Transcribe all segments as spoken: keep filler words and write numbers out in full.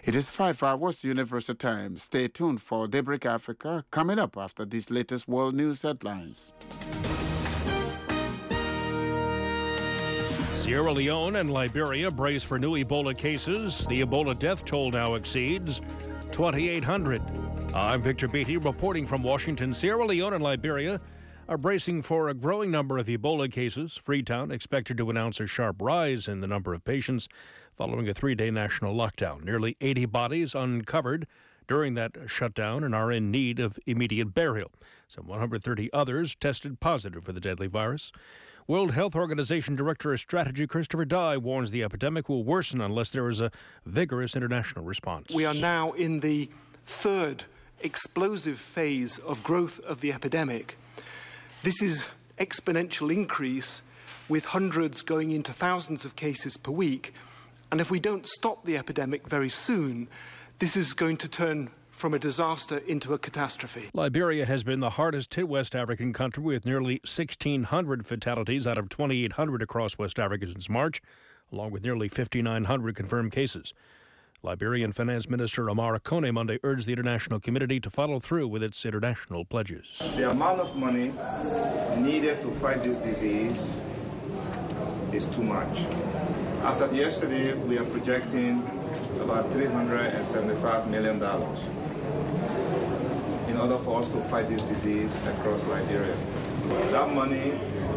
It is five hours Universal Time. Stay tuned for Daybreak Africa coming up after these latest world news headlines. Sierra Leone and Liberia brace for new Ebola cases. The Ebola death toll now exceeds twenty-eight hundred. I'm Victor Beatty reporting from Washington. Sierra Leone and Liberia are bracing for a growing number of Ebola cases. Freetown expected to announce a sharp rise in the number of patients following a three-day national lockdown. Nearly eighty bodies uncovered during that shutdown and are in need of immediate burial. Some one hundred thirty others tested positive for the deadly virus. World Health Organization Director of Strategy Christopher Dye warns the epidemic will worsen unless there is a vigorous international response. We are now in the third explosive phase of growth of the epidemic. This is exponential increase with hundreds going into thousands of cases per week. And if we don't stop the epidemic very soon, this is going to turn from a disaster into a catastrophe. Liberia has been the hardest hit West African country with nearly sixteen hundred fatalities out of twenty-eight hundred across West Africa since March, along with nearly fifty-nine hundred confirmed cases. Liberian Finance Minister Omar Akone Monday urged the international community to follow through with its international pledges. The amount of money needed to fight this disease is too much. As of yesterday, we are projecting about three hundred seventy-five million dollars in order for us to fight this disease across Liberia. That money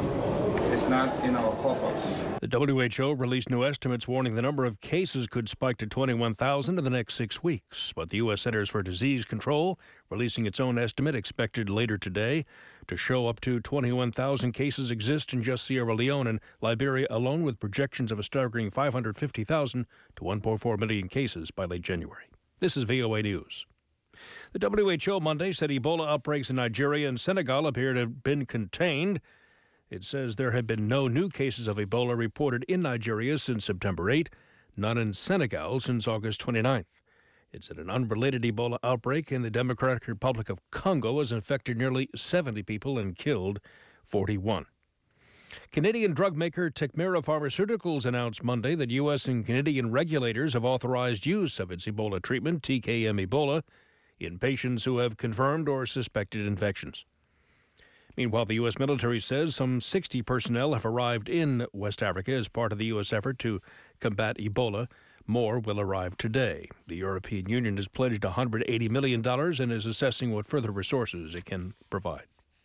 is not in our coffers. The W H O released new estimates warning the number of cases could spike to twenty-one thousand in the next six weeks. But the U S Centers for Disease Control releasing its own estimate expected later today to show up to twenty-one thousand cases exist in just Sierra Leone and Liberia alone, with projections of a staggering five hundred fifty thousand to one point four million cases by late January. This is V O A News. The W H O Monday said Ebola outbreaks in Nigeria and Senegal appear to have been contained. It says there have been no new cases of Ebola reported in Nigeria since September eighth, none in Senegal since August twenty-ninth. It said an unrelated Ebola outbreak in the Democratic Republic of Congo has infected nearly seventy people and killed forty-one. Canadian drug maker Tecmira Pharmaceuticals announced Monday that U S and Canadian regulators have authorized use of its Ebola treatment, T K M Ebola, in patients who have confirmed or suspected infections. Meanwhile, the U S military says some sixty personnel have arrived in West Africa as part of the U S effort to combat Ebola. More will arrive today. The European Union has pledged one hundred eighty million dollars and is assessing what further resources it can provide.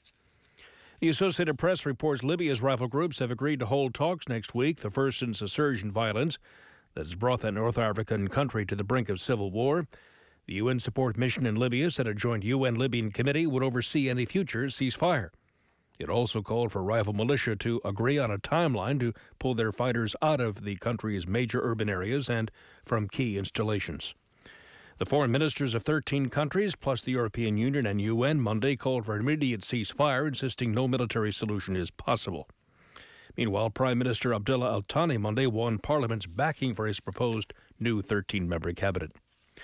The Associated Press reports Libya's rival groups have agreed to hold talks next week, the first since a surge in violence that has brought that North African country to the brink of civil war. The U N support mission in Libya said a joint U N-Libyan committee would oversee any future ceasefire. It also called for rival militia to agree on a timeline to pull their fighters out of the country's major urban areas and from key installations. The foreign ministers of thirteen countries, plus the European Union and U N, Monday called for an immediate ceasefire, insisting no military solution is possible. Meanwhile, Prime Minister Abdullah Al-Thani Monday won Parliament's backing for his proposed new thirteen-member cabinet.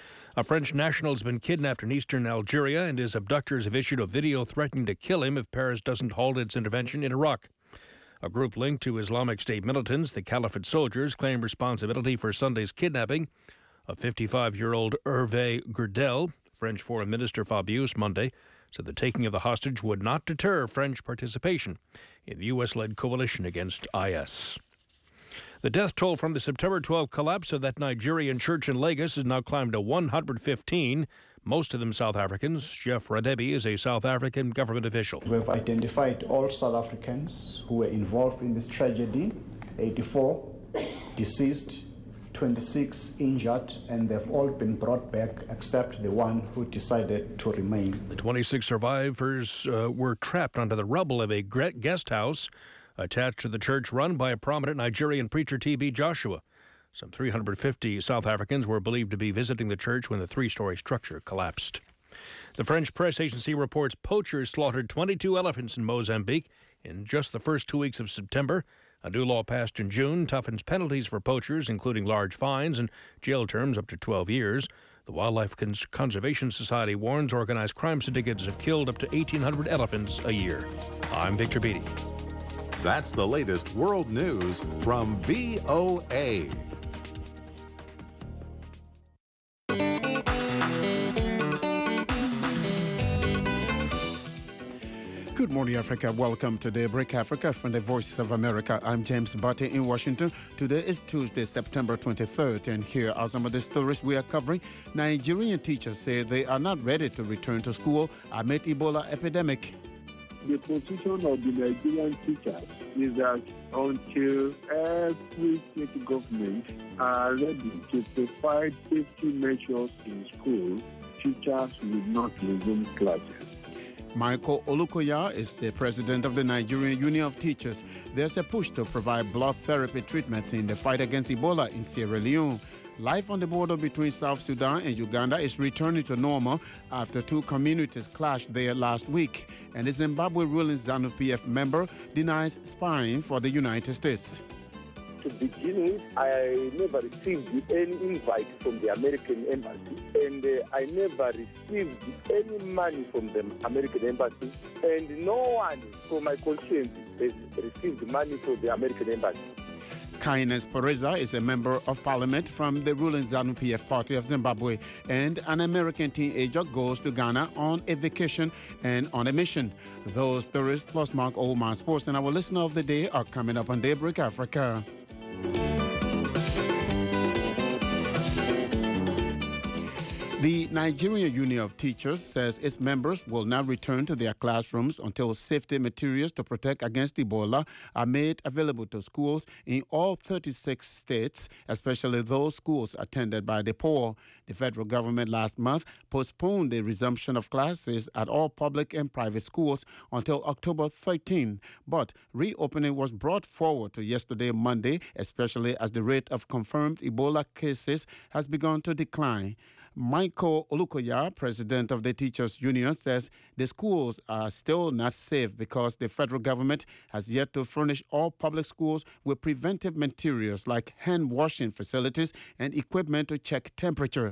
A French national has been kidnapped in eastern Algeria, and his abductors have issued a video threatening to kill him if Paris doesn't halt its intervention in Iraq. A group linked to Islamic State militants, the Caliphate soldiers, claim responsibility for Sunday's kidnapping of fifty-five-year-old Hervé Gurdel. French Foreign Minister Fabius Monday said the taking of the hostage would not deter French participation in the U S-led coalition against I S. The death toll from the September twelfth collapse of that Nigerian church in Lagos has now climbed to one hundred fifteen, most of them South Africans. Jeff Radebi is a South African government official. We have identified all South Africans who were involved in this tragedy, eighty-four deceased, twenty-six injured, and they've all been brought back except the one who decided to remain. The twenty-six survivors uh, were trapped under the rubble of a guest house attached to the church run by a prominent Nigerian preacher, T B Joshua. Some three hundred fifty South Africans were believed to be visiting the church when the three-story structure collapsed. The French press agency reports poachers slaughtered twenty-two elephants in Mozambique in just the first two weeks of September. A new law passed in June toughens penalties for poachers, including large fines and jail terms up to twelve years. The Wildlife Cons- Conservation Society warns organized crime syndicates have killed up to eighteen hundred elephants a year. I'm Victor Beatty. That's the latest world news from V O A. Good morning, Africa. Welcome to Daybreak Africa from the Voice of America. I'm James Barty in Washington. Today is Tuesday, September twenty-third, and here are some of the stories we are covering. Nigerian teachers say they are not ready to return to school amid Ebola epidemic. The position of the Nigerian teachers is that until every state government are ready to provide safety measures in school, teachers will not resume classes. Michael Olukoya is the president of the Nigerian Union of Teachers. There's a push to provide blood therapy treatments in the fight against Ebola in Sierra Leone. Life on the border between South Sudan and Uganda is returning to normal after two communities clashed there last week. And the Zimbabwe ruling ZANU P F member denies spying for the United States. To begin with, I never received any invite from the American embassy, and uh, I never received any money from the American embassy, and no one from my conscience has received money from the American embassy. Kindness Pereza is a member of parliament from the ruling ZANU P F party of Zimbabwe, and an American teenager goes to Ghana on a vacation and on a mission. Those stories plus Mark Oldman Sports and our listener of the day are coming up on Daybreak Africa. The Nigerian Union of Teachers says its members will not return to their classrooms until safety materials to protect against Ebola are made available to schools in all thirty-six states, especially those schools attended by the poor. The federal government last month postponed the resumption of classes at all public and private schools until October thirteenth, but reopening was brought forward to yesterday, Monday, especially as the rate of confirmed Ebola cases has begun to decline. Michael Olukoya, president of the Teachers Union, says the schools are still not safe because the federal government has yet to furnish all public schools with preventive materials like hand-washing facilities and equipment to check temperature.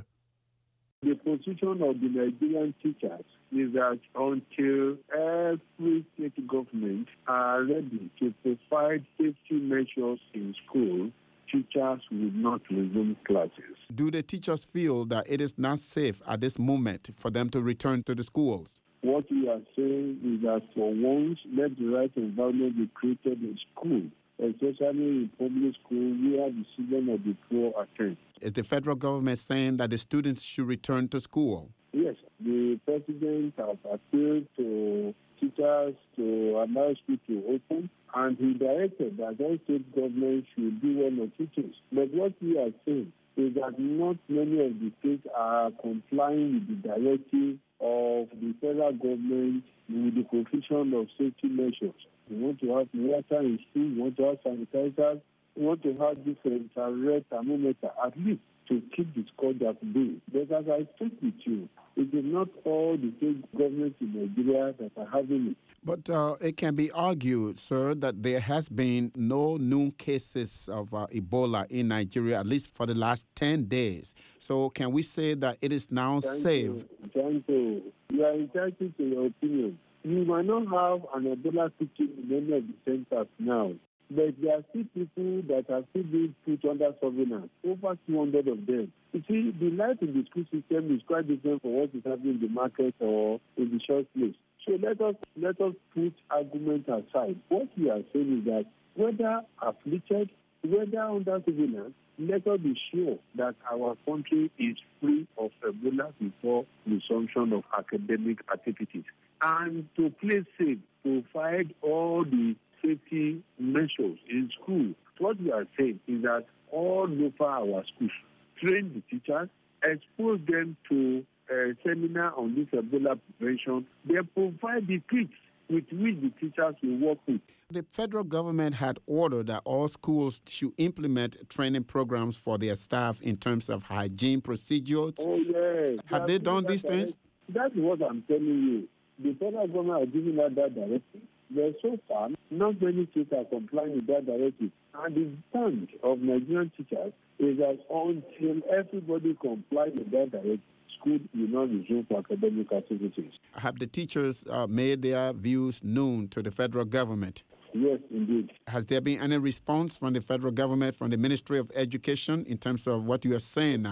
The position of the Nigerian teachers is that until every state government are ready to provide safety measures in school, teachers will not resume classes. Do the teachers feel that it is not safe at this moment for them to return to the schools? What we are saying is that for once, let the right environment be created in school, especially in public school where the children of the poor attend. Is the federal government saying that the students should return to school? Yes, the president has appealed to teachers to allow school to open, and he directed that all state governments should do well on teachers. But what we are saying is that not many of the states are complying with the directive of the federal government with the provision of safety measures. We want to have water in school, we want to have sanitizers, we want to have different red thermometer at least to keep the scourge at bay. But as I speak with you, it is not all the state governments in Nigeria that are having it. But uh, it can be argued, sir, that there has been no new cases of uh, Ebola in Nigeria, at least for the last ten days. So can we say that it is now Thank safe? You. Thank you. You are entitled to your opinion. You might not have an Ebola victim in any of the centers now, but there are still people that are still being put under surveillance, over two hundred of them. You see, the life in the school system is quite different from what is happening in the market or in the short place. So let us let us put argument aside. What we are saying is that whether afflicted, whether under surveillance, let us be sure that our country is free of Ebola before resumption of academic activities. And to play safe, provide all the safety measures in school. What we are saying is that all over our schools, train the teachers, expose them to a seminar on this Ebola prevention. They provide the kits with which the teachers will work with. The federal government had ordered that all schools should implement training programs for their staff in terms of hygiene procedures. Oh, yes. Have they done these things? That's what I'm telling you. The federal government are giving out that directive. But so far, not many states are complying with that directive. And the stand of Nigerian teachers is that until everybody complies with that directive, school will not resume for academic activities. Have the teachers uh, made their views known to the federal government? Yes, indeed. Has there been any response from the federal government, from the Ministry of Education, in terms of what you are saying now?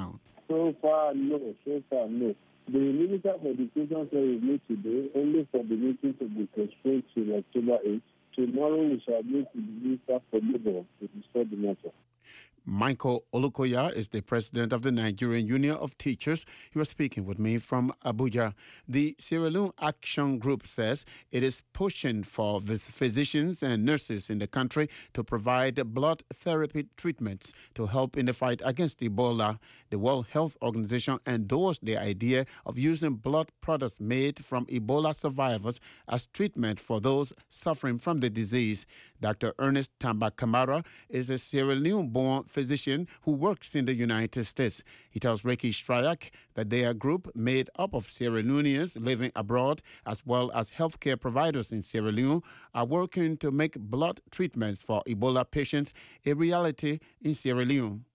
So far, no. So far, no. The Minister for Education said we meet today only for the meeting to be postponed to October eighth. Tomorrow we shall meet with the Minister for Labour to discuss the matter. Michael Olukoya is the president of the Nigerian Union of Teachers. He was speaking with me from Abuja. The Sierra Leone Action Group says it is pushing for physicians and nurses in the country to provide blood therapy treatments to help in the fight against Ebola. The World Health Organization endorsed the idea of using blood products made from Ebola survivors as treatment for those suffering from the disease. Doctor Ernest Tamba Kamara is a Sierra Leone-born physician who works in the United States. He tells Ricky Strayak that they are a group made up of Sierra Leoneans living abroad as well as healthcare providers in Sierra Leone are working to make blood treatments for Ebola patients a reality in Sierra Leone.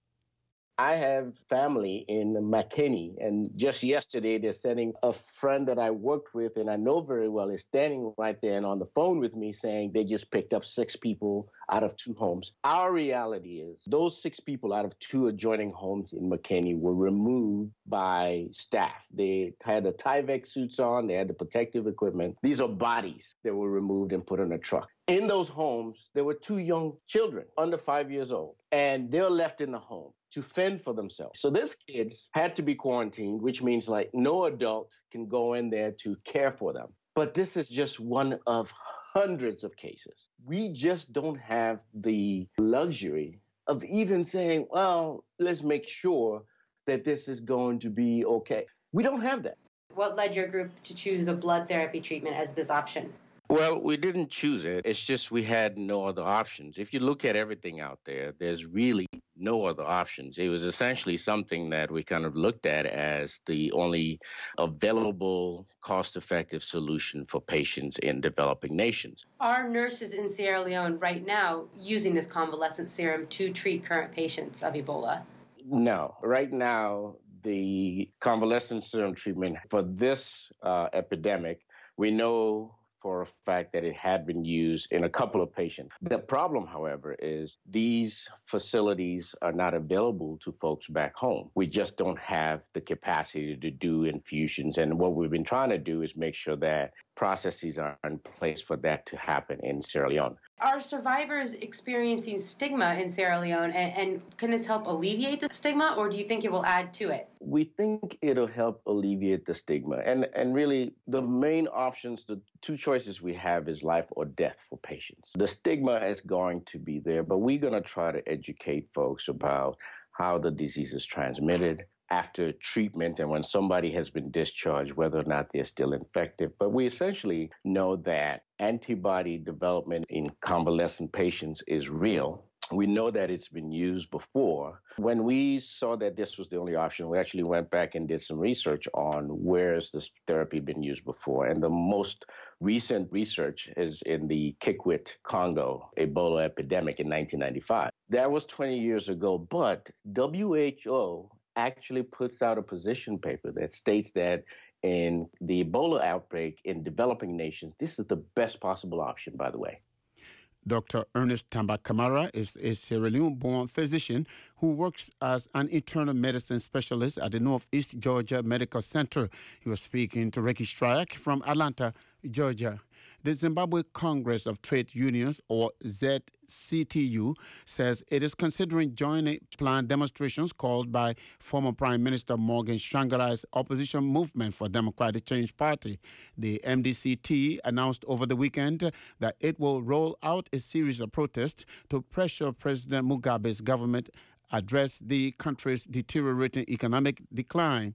I have family in McKinney, and just yesterday they're sending a friend that I worked with and I know very well is standing right there and on the phone with me saying they just picked up six people out of two homes. Our reality is those six people out of two adjoining homes in McKinney were removed by staff. They had the Tyvek suits on, they had the protective equipment. These are bodies that were removed and put on a truck. In those homes, there were two young children under five years old, and they're left in the home to fend for themselves. So these kids had to be quarantined, which means like no adult can go in there to care for them. But this is just one of hundreds of cases. We just don't have the luxury of even saying, well, let's make sure that this is going to be okay. We don't have that. What led your group to choose the blood therapy treatment as this option? Well, we didn't choose it. It's just we had no other options. If you look at everything out there, there's really no other options. It was essentially something that we kind of looked at as the only available, cost-effective solution for patients in developing nations. Are nurses in Sierra Leone right now using this convalescent serum to treat current patients of Ebola? No. Right now, the convalescent serum treatment for this uh, epidemic, we know for a fact that it had been used in a couple of patients. The problem, however, is these facilities are not available to folks back home. We just don't have the capacity to do infusions. And what we've been trying to do is make sure that processes are in place for that to happen in Sierra Leone. Are survivors experiencing stigma in Sierra Leone, and, and can this help alleviate the stigma, or do you think it will add to it? We think it'll help alleviate the stigma. And, and really, the main options, the two choices we have is life or death for patients. The stigma is going to be there, but we're going to try to educate folks about how the disease is transmitted after treatment and when somebody has been discharged, whether or not they're still infected. But we essentially know that antibody development in convalescent patients is real. We know that it's been used before. When we saw that this was the only option, we actually went back and did some research on where has this therapy been used before. And the most recent research is in the Kikwit, Congo Ebola epidemic in nineteen ninety-five. That was twenty years ago, but W H O actually puts out a position paper that states that in the Ebola outbreak in developing nations, this is the best possible option, by the way. Doctor Ernest Tamba Kamara is a Sierra Leone-born physician who works as an internal medicine specialist at the Northeast Georgia Medical Center. He was speaking to Ricky Strayak from Atlanta, Georgia. The Zimbabwe Congress of Trade Unions, or Z C T U, says it is considering joining planned demonstrations called by former Prime Minister Morgan Tsvangirai's opposition movement for Democratic Change Party. The M D C T announced over the weekend that it will roll out a series of protests to pressure President Mugabe's government address the country's deteriorating economic decline.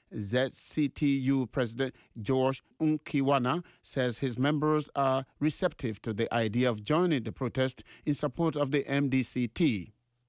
Z C T U President George Nkiwana says his members are receptive to the idea of joining the protest in support of the M D C T.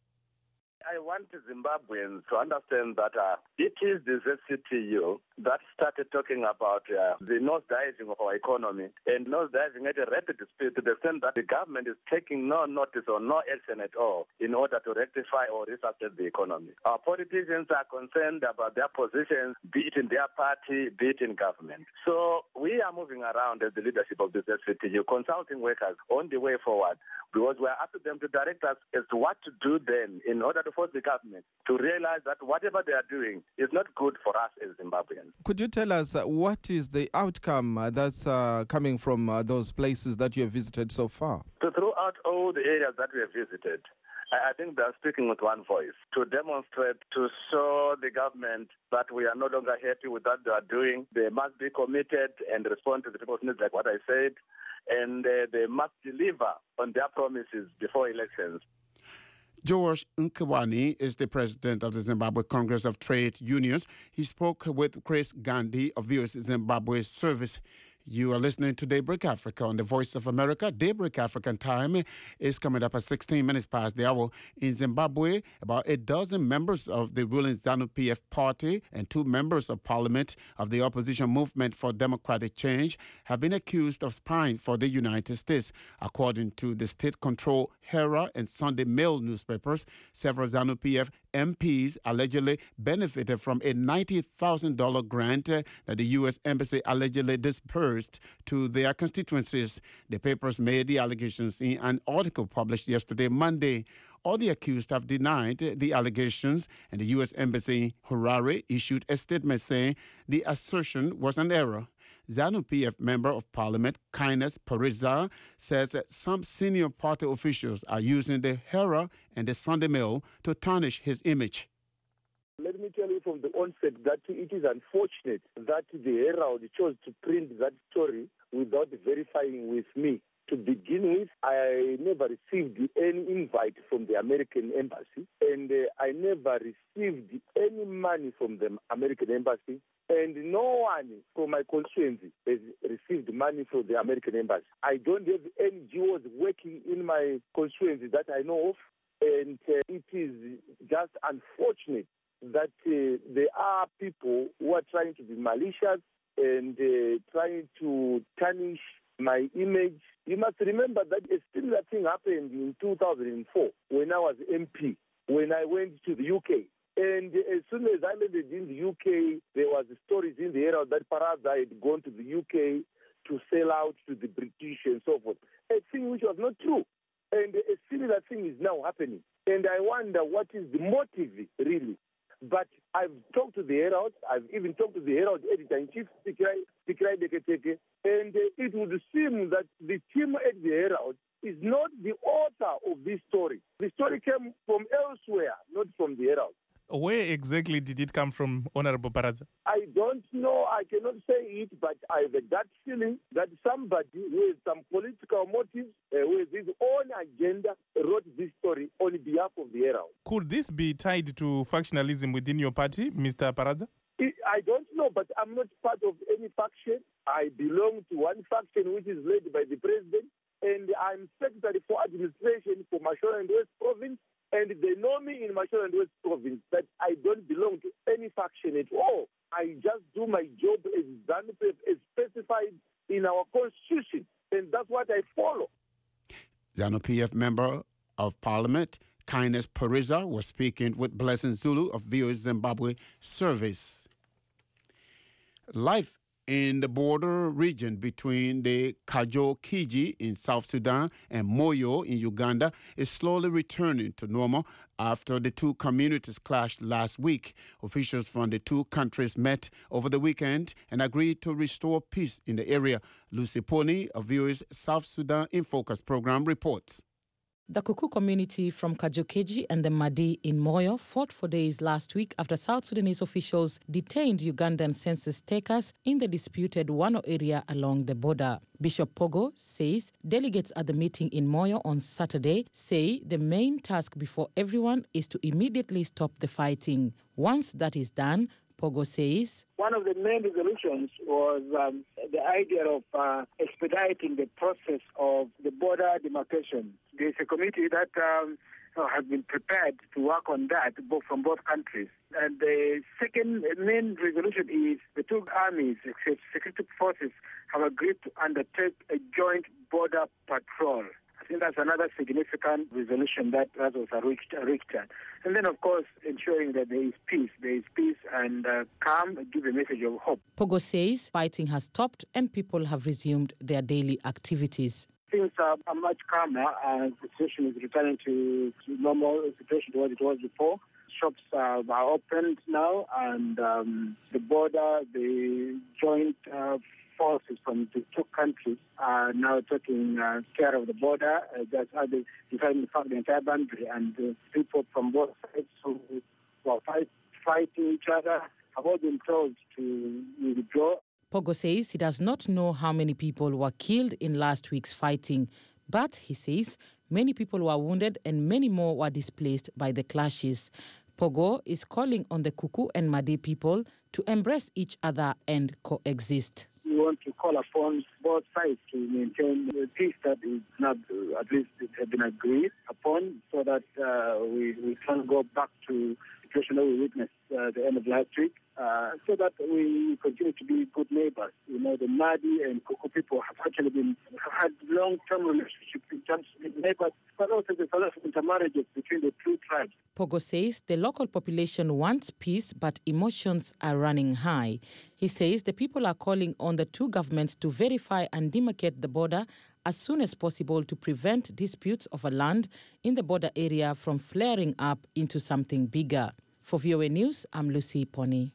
I want Zimbabweans to understand that uh, it is the Z C T U that started talking about uh, the nosediving of our economy and nosediving at a rapid speed to the extent that the government is taking no notice or no action at all in order to rectify or resuscitate the economy. Our politicians are concerned about their positions, be it in their party, be it in government. So we are moving around as the leadership of the Z C T U, consulting workers on the way forward, because we are asking them to direct us as to what to do then in order to force the government to realize that whatever they are doing is not good for us as Zimbabweans. Could you tell us uh, what is the outcome uh, that's uh, coming from uh, those places that you have visited so far? So throughout all the areas that we have visited, I think they are speaking with one voice to demonstrate, to show the government that we are no longer happy with what they are doing. They must be committed and respond to the people's needs, like what I said, and uh, they must deliver on their promises before elections. George Nkwani is the president of the Zimbabwe Congress of Trade Unions. He spoke with Chris Gandhi of V O S Zimbabwe Service. You are listening to Daybreak Africa on the Voice of America. Daybreak African time is coming up at sixteen minutes past the hour. In Zimbabwe, about a dozen members of the ruling ZANU-P F party and two members of parliament of the opposition movement for democratic change have been accused of spying for the United States. According to the state-controlled Herald and Sunday Mail newspapers, several ZANU-P F M Ps allegedly benefited from a ninety thousand dollars grant that the U S Embassy allegedly dispersed to their constituencies. The papers made the allegations in an article published yesterday, Monday. All the accused have denied the allegations, and the U S Embassy in Harare issued a statement saying the assertion was an error. ZANU-P F Member of Parliament Kynus Pariza says that some senior party officials are using the Herald and the Sunday Mail to tarnish his image. Let me tell you from the onset that it is unfortunate that the Herald chose to print that story without verifying with me. To begin with, I never received any invite from the American Embassy, and uh, I never received any money from the American Embassy, and no one from my constituency has received money from the American Embassy. I don't have any G Os working in my constituency that I know of, and uh, it is just unfortunate that uh, there are people who are trying to be malicious and uh, trying to tarnish my image. You must remember that a similar thing happened in two thousand four when I was M P, when I went to the U K. And as soon as I landed in the U K, there was stories in the Herald that Pariza had gone to the U K to sell out to the British and so forth. A thing which was not true. And a similar thing is now happening. And I wonder what is the motive, really. But I've talked to the Herald, I've even talked to the Herald editor-in-chief, Sikirai Deketeke, and uh, it would seem that the team at the Herald is not the author of this story. The story came from elsewhere, not from the Herald. Where exactly did it come from, Honorable Pariza? I don't know. I cannot say it, but I have a gut feeling that somebody with some political motives, uh, with his own agenda, wrote this story on behalf of the Herald. Could this be tied to factionalism within your party, Mister Pariza? I don't know, but I'm not part of any faction. I belong to one faction which is led by the president, and I'm Secretary for Administration for Mashonaland and West Province. And they know me in Mashonaland and West Province that I don't belong to any faction at all. I just do my job as ZANU-P F as specified in our constitution, and that's what I follow. ZANU-P F Member of Parliament Kynus Pariza was speaking with Blessing Zulu of V O S Zimbabwe Service. Life in the border region between the Kajo-Kiji in South Sudan and Moyo in Uganda is slowly returning to normal after the two communities clashed last week. Officials from the two countries met over the weekend and agreed to restore peace in the area. Lucy Pony of V O S South Sudan In Focus program reports. The Kuku community from Kajo-Kiji and the Madi in Moyo fought for days last week after South Sudanese officials detained Ugandan census takers in the disputed Wano area along the border. Bishop Pogo says delegates at the meeting in Moyo on Saturday say the main task before everyone is to immediately stop the fighting. Once that is done, Pogo says one of the main resolutions was um, the idea of uh, expediting the process of the border demarcation. There's a committee that um, has been prepared to work on that both from both countries. And the second main resolution is the two armies, security forces, have agreed to undertake a joint border patrol. I think that's another significant resolution that, that was reached, reached at. And then, of course, ensuring that there is peace. There is peace and uh, calm, give a message of hope. Pogo says fighting has stopped and people have resumed their daily activities. Things are, are much calmer and the situation is returning to, to normal situation to what it was before. shops uh, are opened now, and um, the border, the joint uh, forces from the two countries are now taking uh, care of the border. Uh, that's how they define the entire boundary, and uh, people from both sides who are fight, fighting each other have all been told to withdraw. Pogo says he does not know how many people were killed in last week's fighting, but he says many people were wounded and many more were displaced by the clashes. Pogo is calling on the Kuku and Madi people to embrace each other and coexist. We want to call upon both sides to maintain the peace that is not, uh, at least it has been agreed upon, so that uh, we, we can go back to the situation that we witnessed uh, at the end of last week, uh, so that we continue to be good neighbors. You know, the Madi and Kuku people have actually been have had long-term relationships in terms of neighbors, but also the sort of intermarriages between the two tribes. Pogo says the local population wants peace, but emotions are running high. He says the people are calling on the two governments to verify and demarcate the border as soon as possible to prevent disputes over land in the border area from flaring up into something bigger. For V O A News, I'm Lucy Pony.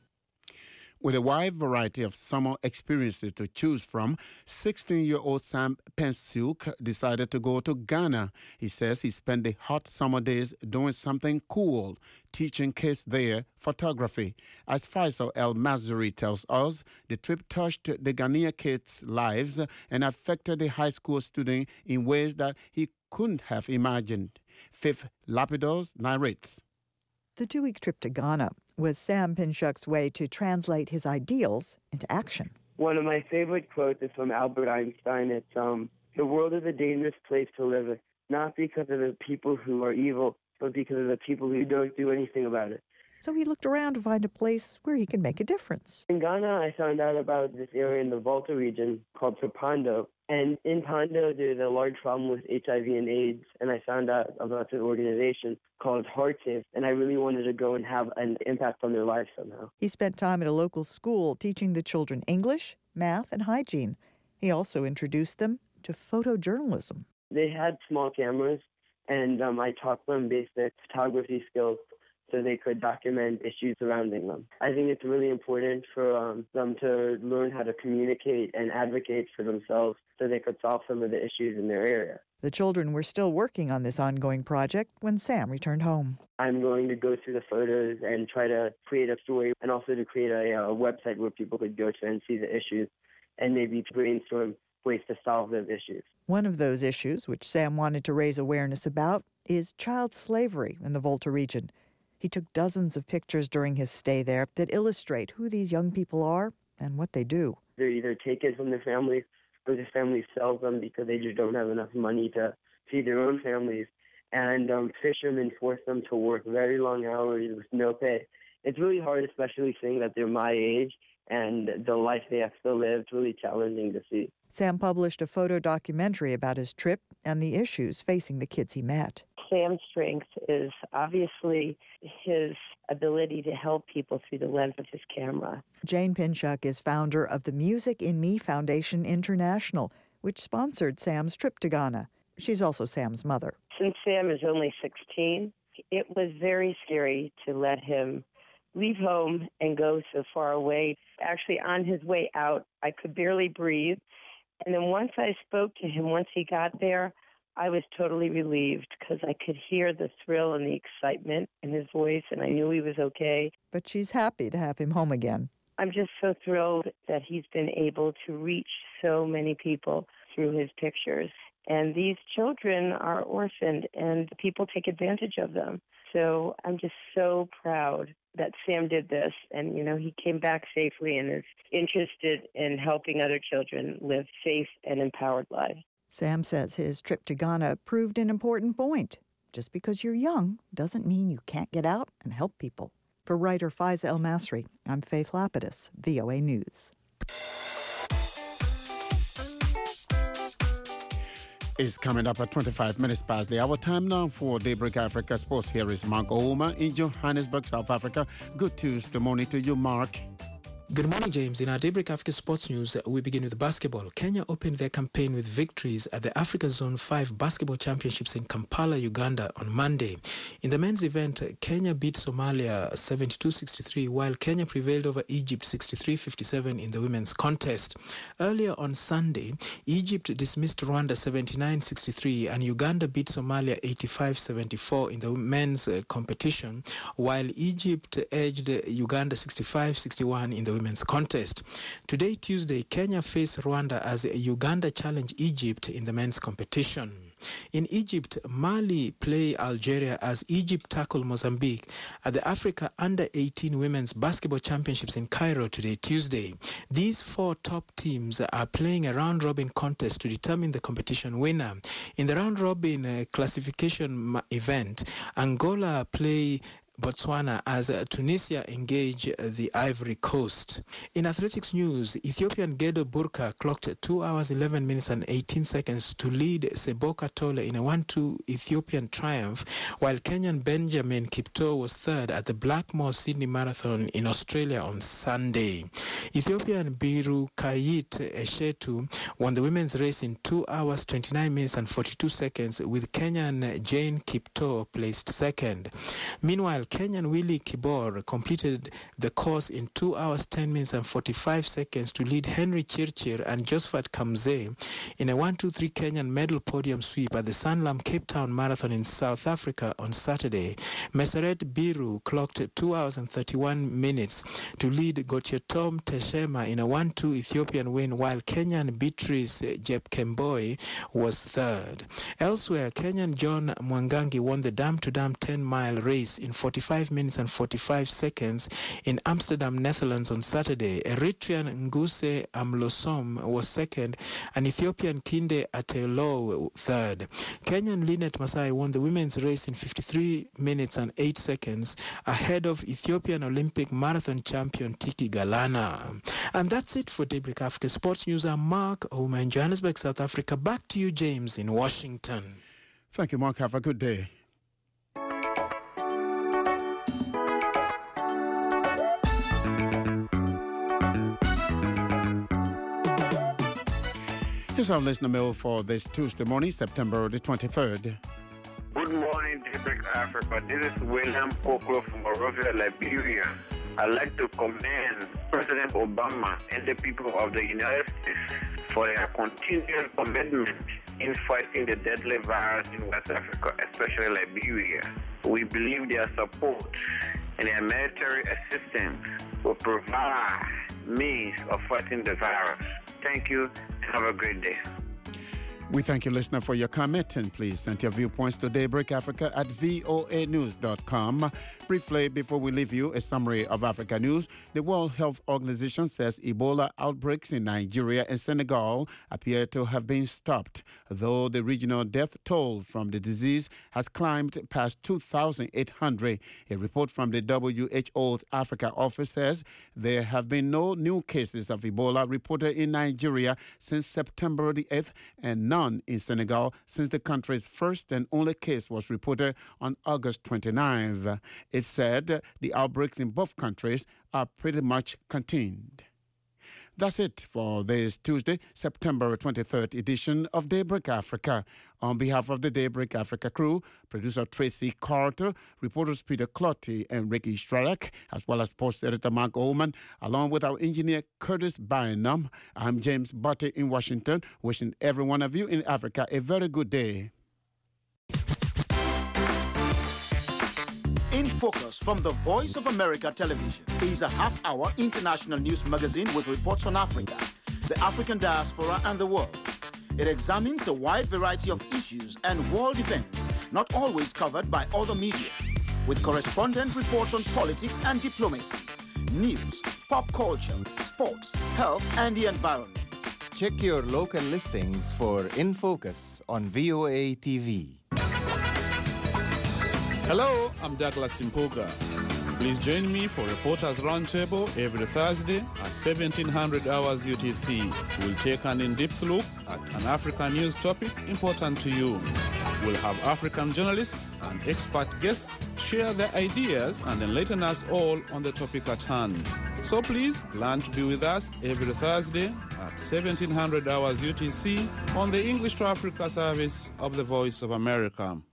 With a wide variety of summer experiences to choose from, sixteen-year-old Sam Pensuk decided to go to Ghana. He says he spent the hot summer days doing something cool, teaching kids there photography. As Faisal El Mazuri tells us, the trip touched the Ghanaian kids' lives and affected the high school student in ways that he couldn't have imagined. Fifth Lapidus narrates. The two-week trip to Ghana was Sam Pinchuk's way to translate his ideals into action. One of my favorite quotes is from Albert Einstein. It's, um, the world is a dangerous place to live in, not because of the people who are evil, but because of the people who don't do anything about it. So he looked around to find a place where he could make a difference. In Ghana, I found out about this area in the Volta region called Pando. And in Pando, there's a large problem with H I V and AIDS. And I found out about an organization called HeartSafe. And I really wanted to go and have an impact on their lives somehow. He spent time at a local school teaching the children English, math, and hygiene. He also introduced them to photojournalism. They had small cameras, and um, I taught them basic photography skills so they could document issues surrounding them. I think it's really important for um, them to learn how to communicate and advocate for themselves so they could solve some of the issues in their area. The children were still working on this ongoing project when Sam returned home. I'm going to go through the photos and try to create a story, and also to create a, a website where people could go to and see the issues and maybe brainstorm ways to solve those issues. One of those issues, which Sam wanted to raise awareness about, is child slavery in the Volta region. He took dozens of pictures during his stay there that illustrate who these young people are and what they do. They're either taken from their families or their families sell them because they just don't have enough money to feed their own families. And um, fishermen force them to work very long hours with no pay. It's really hard, especially seeing that they're my age and the life they have to live. It's really challenging to see. Sam published a photo documentary about his trip and the issues facing the kids he met. Sam's strength is obviously his ability to help people through the lens of his camera. Jane Pinchuk is founder of the Music in Me Foundation International, which sponsored Sam's trip to Ghana. She's also Sam's mother. Since Sam is only sixteen, it was very scary to let him leave home and go so far away. Actually, on his way out, I could barely breathe. And then once I spoke to him, once he got there, I was totally relieved because I could hear the thrill and the excitement in his voice, and I knew he was okay. But she's happy to have him home again. I'm just so thrilled that he's been able to reach so many people through his pictures. And these children are orphaned, and people take advantage of them. So I'm just so proud that Sam did this, and, you know, he came back safely and is interested in helping other children live safe and empowered lives. Sam says his trip to Ghana proved an important point. Just because you're young doesn't mean you can't get out and help people. For writer Faiza El Masri, I'm Faith Lapidus, V O A News. Is coming up at twenty-five minutes past the hour. Time now for Daybreak Africa Sports. Here is Mark Ouma in Johannesburg, South Africa. Good Tuesday morning to you, Mark. Good morning, James. In our Daybreak Africa Sports News, we begin with basketball. Kenya opened their campaign with victories at the Africa Zone five Basketball Championships in Kampala, Uganda on Monday. In the men's event, Kenya beat Somalia seventy-two sixty-three, while Kenya prevailed over Egypt sixty-three fifty-seven in the women's contest. Earlier on Sunday, Egypt dismissed Rwanda seventy-nine sixty-three and Uganda beat Somalia eighty-five seventy-four in the men's uh, competition, while Egypt edged Uganda sixty-five sixty-one in the women's contest. Today, Tuesday, Kenya face Rwanda as Uganda challenge Egypt in the men's competition. In Egypt, Mali play Algeria as Egypt tackle Mozambique at the Africa under eighteen Women's Basketball Championships in Cairo today, Tuesday. These four top teams are playing a round-robin contest to determine the competition winner. In the round-robin uh, classification event, Angola play Botswana as uh, Tunisia engage uh, the Ivory Coast. In athletics news, Ethiopian Gedo Burka clocked two hours eleven minutes and eighteen seconds to lead Seboka Tole in a one two Ethiopian triumph, while Kenyan Benjamin Kipto was third at the Blackmore Sydney Marathon in Australia on Sunday. Ethiopian Biru Kayit Eshetu won the women's race in two hours twenty-nine minutes and forty-two seconds, with Kenyan Jane Kipto placed second. Meanwhile, Kenyan Willie Kibor completed the course in two hours ten minutes and forty-five seconds to lead Henry Chirchir and Josephat Kamze in a one two three Kenyan medal podium sweep at the Sanlam Cape Town Marathon in South Africa on Saturday. Meseret Biru clocked two hours and thirty-one minutes to lead Gotyetom Teshema in a one two Ethiopian win, while Kenyan Beatrice Jepkemboi was third. Elsewhere, Kenyan John Mwangangi won the dam-to-dam ten-mile race in forty-five minutes and forty-five seconds in Amsterdam, Netherlands on Saturday. Eritrean Nguse Amlosom was second and Ethiopian Kinde Atelo third. Kenyan Linet Masai won the women's race in fifty-three minutes and eight seconds ahead of Ethiopian Olympic marathon champion Tiki Galana. And that's it for Daybreak Africa Sports News. I'm Mark Ouma in Johannesburg, South Africa. Back to you, James, in Washington. Thank you, Mark. Have a good day. Here's our listener mail for this Tuesday morning, September the twenty-third. Good morning, Daybreak Africa. This is William Koklo from Monrovia, Liberia. I'd like to commend President Obama and the people of the United States for their continued commitment in fighting the deadly virus in West Africa, especially Liberia. We believe their support and their military assistance will provide means of fighting the virus. Thank you. Have a great day. We thank you, listener, for your comment, and please send your viewpoints to Daybreak Africa at voa news dot com. Briefly, before we leave you, a summary of Africa news. The World Health Organization says Ebola outbreaks in Nigeria and Senegal appear to have been stopped, though the regional death toll from the disease has climbed past two thousand eight hundred. A report from the W H O's Africa office says there have been no new cases of Ebola reported in Nigeria since September the eighth, and none in Senegal since the country's first and only case was reported on August twenty-ninth. It said the outbreaks in both countries are pretty much contained. That's it for this Tuesday, September twenty-third edition of Daybreak Africa. On behalf of the Daybreak Africa crew, producer Tracy Carter, reporters Peter Clotty and Ricky Stradek, as well as sports editor Mark Oman, along with our engineer Curtis Bynum, I'm James Butte in Washington, wishing every one of you in Africa a very good day. In Focus from the Voice of America Television is a half-hour international news magazine with reports on Africa, the African diaspora, and the world. It examines a wide variety of issues and world events not always covered by other media, with correspondent reports on politics and diplomacy, news, pop culture, sports, health, and the environment. Check your local listings for In Focus on V O A T V. Hello, I'm Douglas Simpuga. Please join me for Reporters Roundtable every Thursday at seventeen hundred hours U T C. We'll take an in-depth look at an African news topic important to you. We'll have African journalists and expert guests share their ideas and enlighten us all on the topic at hand. So please plan to be with us every Thursday at seventeen hundred hours U T C on the English to Africa service of the Voice of America.